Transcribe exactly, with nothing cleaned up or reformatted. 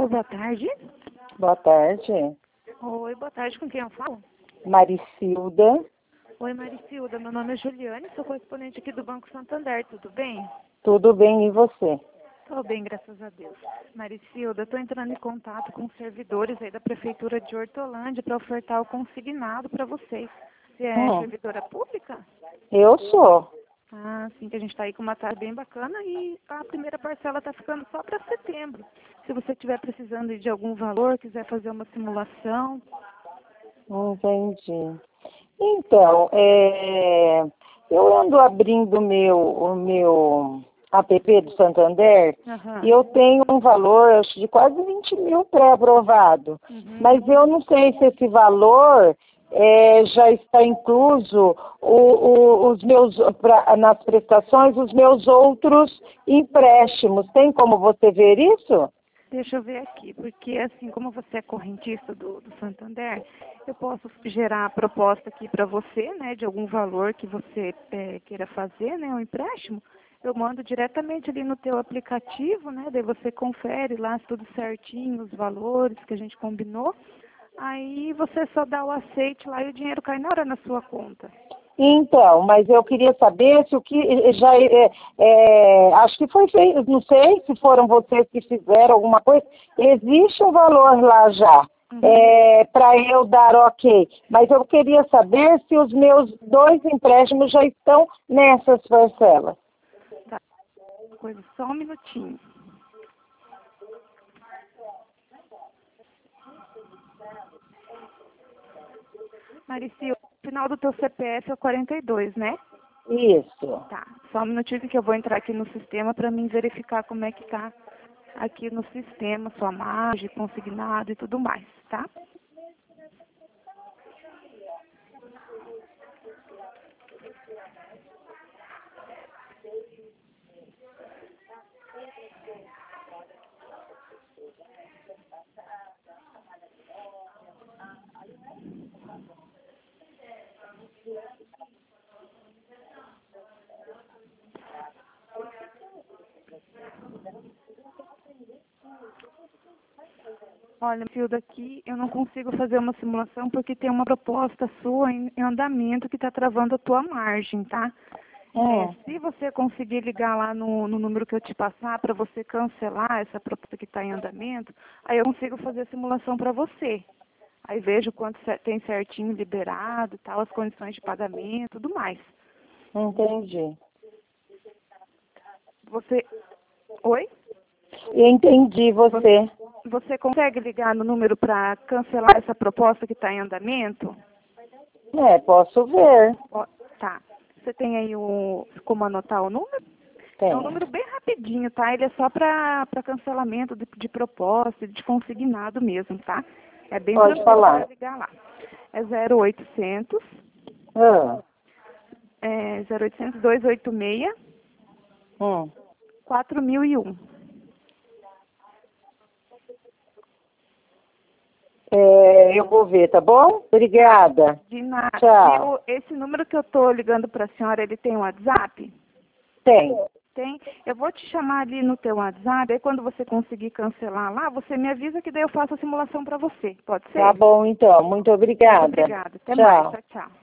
boa tarde. Boa tarde. Oi, boa tarde, com quem eu falo? Maricilda. Oi, Maricilda, meu nome é Juliane, sou correspondente aqui do Banco Santander, tudo bem? Tudo bem, e você? Tô bem, graças a Deus. Maricilda, eu tô entrando em contato com os servidores aí da Prefeitura de Hortolândia para ofertar o consignado para vocês. Você é Hum. servidora pública? Eu sou. Ah, sim, que a gente está aí com uma taxa bem bacana e a primeira parcela está ficando só para setembro. Se você estiver precisando de algum valor, quiser fazer uma simulação. Entendi. Então, é, eu ando abrindo meu, o meu app do Santander Aham. e eu tenho um valor, acho, de quase vinte mil pré-aprovado. Uhum. Mas eu não sei se esse valor é, já está incluso o, o, os meus, pra, nas prestações, os meus outros empréstimos. Tem como você ver isso? Deixa eu ver aqui, porque assim, como você é correntista do, do Santander, eu posso gerar a proposta aqui para você, né, de algum valor que você é, queira fazer, né, um empréstimo. Eu mando diretamente ali no teu aplicativo, né, daí você confere lá tudo certinho, os valores que a gente combinou. Aí você só dá o aceite lá e o dinheiro cai na hora na sua conta. Então, mas eu queria saber se o que já é, é, acho que foi feito, não sei se foram vocês que fizeram alguma coisa, existe um valor lá já, Uhum. é, para eu dar ok, mas eu queria saber se os meus dois empréstimos já estão nessas parcelas. Tá, coisa, só um minutinho. Marici, o final do teu C P F é quarenta e dois, né? Isso. Tá, só um minutinho que eu vou entrar aqui no sistema para mim verificar como é que tá aqui no sistema, sua margem, consignado e tudo mais, tá? Olha, Filda, aqui eu não consigo fazer uma simulação porque tem uma proposta sua em, em andamento que está travando a tua margem, tá? Hum. É, se você conseguir ligar lá no, no número que eu te passar para você cancelar essa proposta que está em andamento, aí eu consigo fazer a simulação para você. Aí vejo quanto tem certinho liberado, tal, as condições de pagamento, tudo mais. Entendi. Você... Oi? Entendi você. Você consegue ligar no número para cancelar essa proposta que está em andamento? É, posso ver. Ó, tá. Você tem aí o, como anotar o número? Tem. É um número bem rapidinho, tá? Ele é só para cancelamento de, de proposta, de consignado mesmo, tá? É bem Pode tranquilo falar. para ligar lá. É zero oitocentos, Ah. é zero oitocentos, dois oito seis, Hum. quatro mil e um. É, eu vou ver, tá bom? Obrigada. De nada. Tchau. Eu, esse número que eu tô ligando para a senhora, ele tem um WhatsApp? Tem. Tem. Eu vou te chamar ali no teu WhatsApp, aí quando você conseguir cancelar lá, você me avisa que daí eu faço a simulação para você. Pode ser? Tá bom, então. Muito Muito obrigada. obrigada. Até mais. Tchau. Tchau, tchau.